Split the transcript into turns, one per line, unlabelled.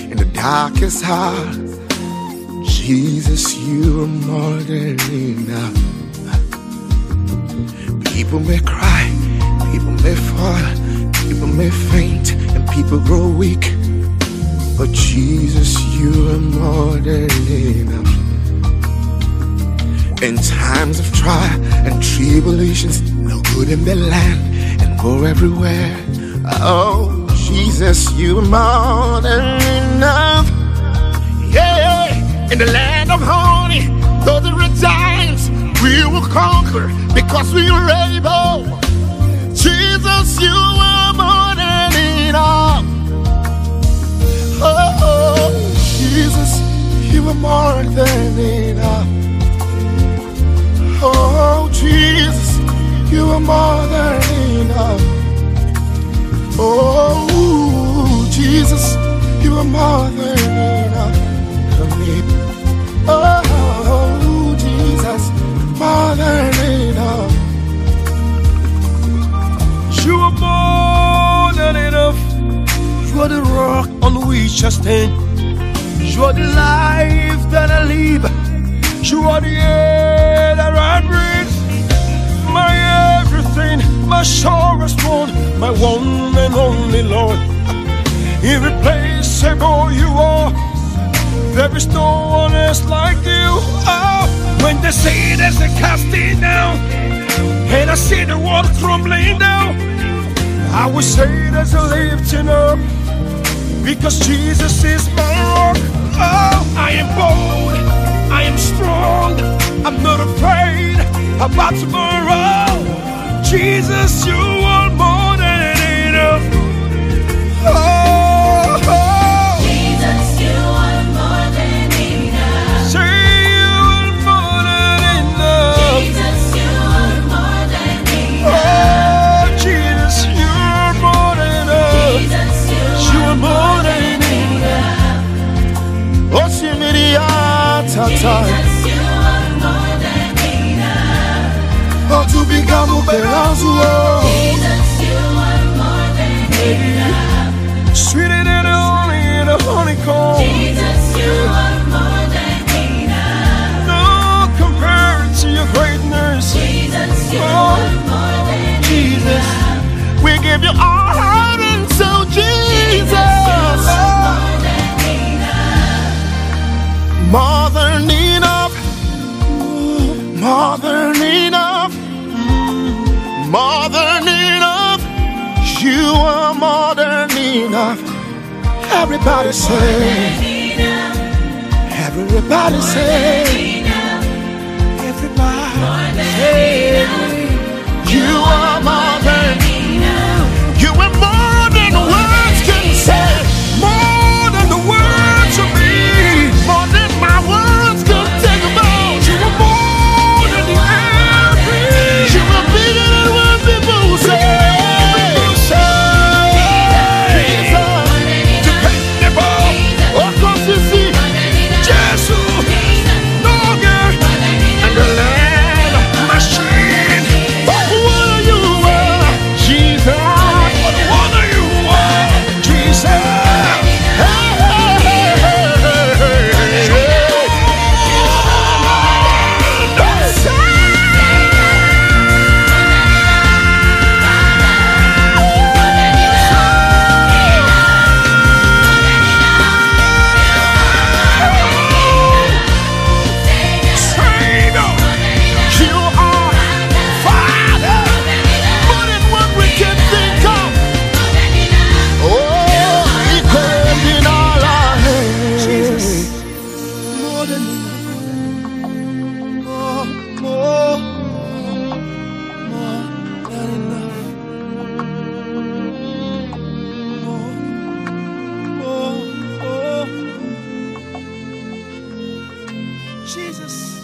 in the darkest hour. Jesus, you are more than enough. People may cry, people may fall, people may faint, and people grow weak. But Jesus, you are more than enough. In times of trial and tribulations, no good in the land and war everywhere. Oh, Jesus, you are more than enough. Yeah, in the land of honey, though there are giants, we will conquer because we are able. Jesus, you are more than enough. Oh, Jesus, you are more than enough. Oh, Jesus, you are more than enough. Oh, Jesus, you are more than enough for me. Oh, Jesus, more than enough.
You are more than enough. You are the rock on which I stand. You are the life that I live. You are the air that I breathe. My everything, my surest one, my one and only Lord. Irreplaceable you are. There is no one else like you. Oh, when they say there's a casting down, and I see the world crumbling down, I will say there's a lifting up, because Jesus is my rock. Oh, I am bold, I am strong, I'm not afraid about tomorrow. Jesus, you are more than enough. Oh, oh.
Jesus, you are more than enough.
Say you are more than enough.
Jesus, you are more than enough.
Oh, Jesus, you are more than enough.
Jesus,
You are more than enough.
Oh, Simiriata.
Jesus, you are more than enough.
Oh, to become a Perazzo.
Jesus, you are more than enough.
Sweeter than the honey in a honeycomb.
Jesus, you are more than enough.
No compared to your greatness.
Jesus, you
Oh,
are more than
Jesus.
enough.
We give you our heart and soul, Jesus.
More than enough.
More than enough. More than enough. You are more than enough. Everybody say. Everybody say. Everybody say. You are more than. You are more than words can say.
More than the words of me.
More than my words can take about.
You are more than the average.
You are bigger than what people say.
Dependable.
Oh, cause you see,
Jesus. No girl. And the land machine.
what are you are, Jesus?
What a wonder you are, Jesus.
Hey, hey, hey, hey, hey,
Savior.
you are Father, more than what we can think of. Oh, he could in all our hands.
More than enough. More than enough. More. Jesus.